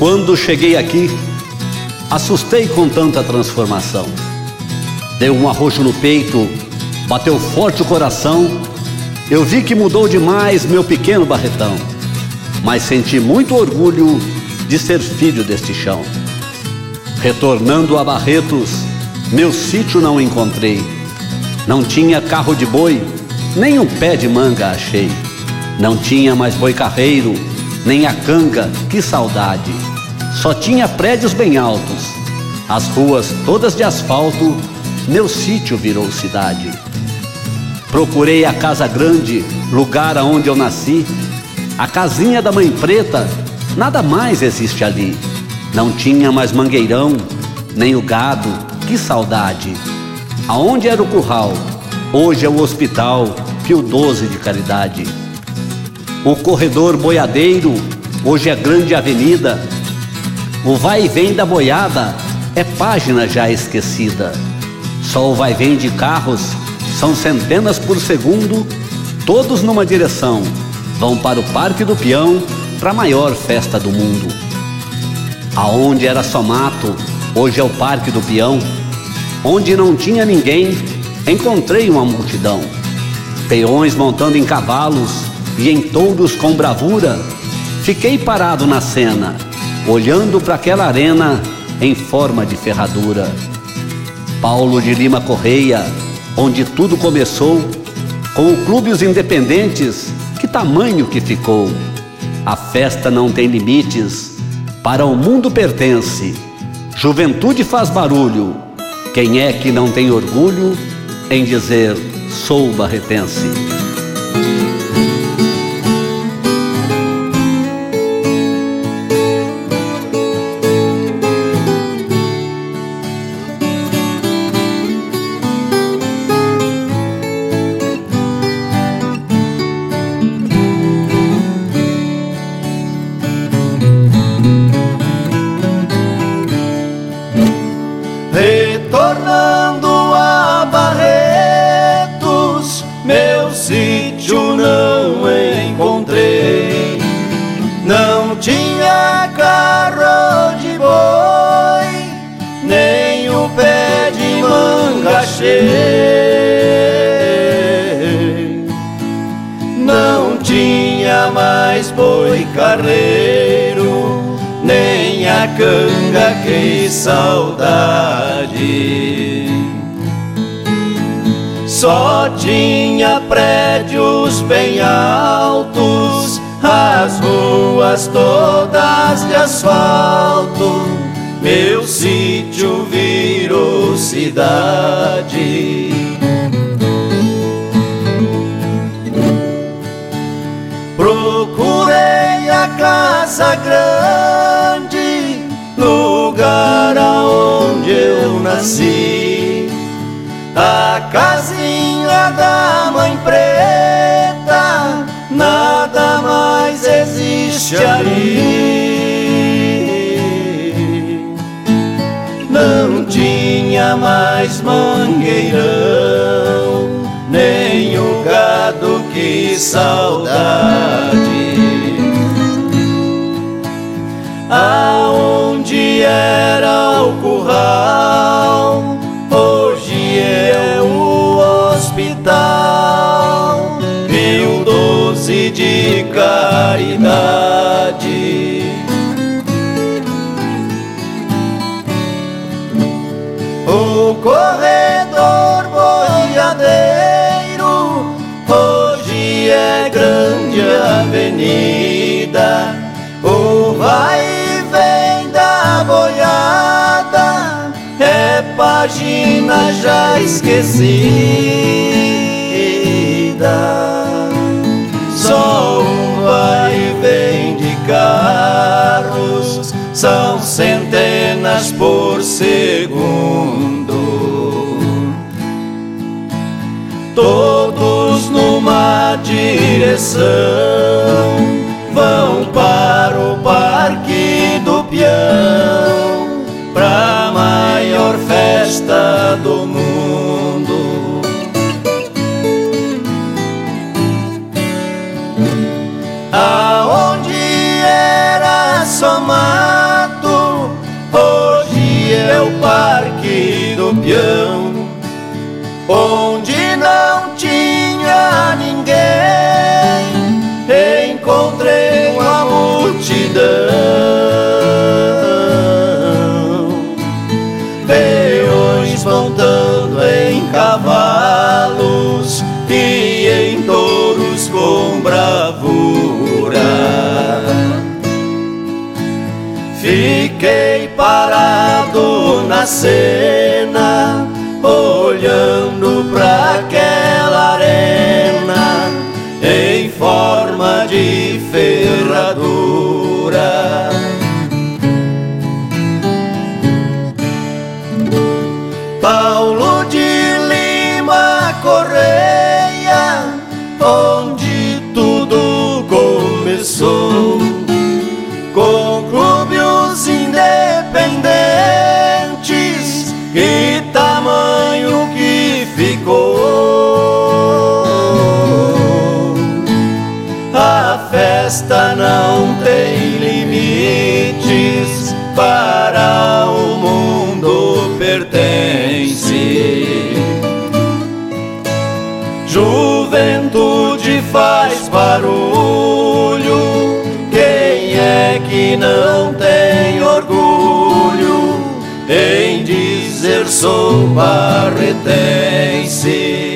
Quando cheguei aqui, assustei com tanta transformação. Deu um arroxo no peito, bateu forte o coração. Eu vi que mudou demais meu pequeno Barretão, mas senti muito orgulho de ser filho deste chão. Retornando a Barretos, meu sítio não encontrei. Não tinha carro de boi, nem um pé de manga achei. Não tinha mais boi carreiro, nem a canga, que saudade. Só tinha prédios bem altos, as ruas todas de asfalto, meu sítio virou cidade. Procurei a casa grande, lugar aonde eu nasci. A casinha da mãe preta, nada mais existe ali. Não tinha mais mangueirão, nem o gado, que saudade. Aonde era o curral, hoje é o hospital Pio XII de caridade. O corredor boiadeiro, hoje é grande avenida. O vai e vem da boiada é página já esquecida. Só o vai e vem de carros são centenas por segundo, todos numa direção. Vão para o Parque do Peão, para a maior festa do mundo. Aonde era só mato, hoje é o Parque do Peão. Onde não tinha ninguém, encontrei uma multidão. Peões montando em cavalos e em touros com bravura. Fiquei parado na cena, olhando para aquela arena em forma de ferradura. Paulo de Lima Correia, onde tudo começou, com o Clube Os Independentes, que tamanho que ficou. A festa não tem limites, para o mundo pertence. Juventude faz barulho, quem é que não tem orgulho em dizer sou barretense? Retornando a Barretos, meu sítio não encontrei. Não tinha carro de boi, nem o pé de manga achei. Não tinha mais boi carreiro, nem a canga, que saudade. Só tinha prédios bem altos, as ruas todas de asfalto, meu sítio virou cidade. Procurei a casa grande, lugar aonde eu nasci. A casinha da mãe preta, nada mais existe ali. Não tinha mais mangueirão, nem o gado, que saudade. Aonde era o curral, hoje é o hospital Pio XII de caridade. O corredor boiadeiro, hoje é grande avenida. O vai e vem da boiada é página já esquecida. Só um vai e vem de carros, são centenas por segundo, todos numa direção. Vão para o Parque do Peão, pra maior festa do mundo. Aonde era só mar, onde não tinha ninguém, encontrei uma multidão, peões montando em cavalos e em touros com bravura. Fiquei parado na cena, olhando pra aquela arena em forma de ferradura. Paulo de Lima Correia, onde tudo começou, com clube os independentes, que tamanho que ficou. A festa não tem limites, para o mundo pertence. Juventude faz barulho, quem é que não tem orgulho em dizer sou barretense?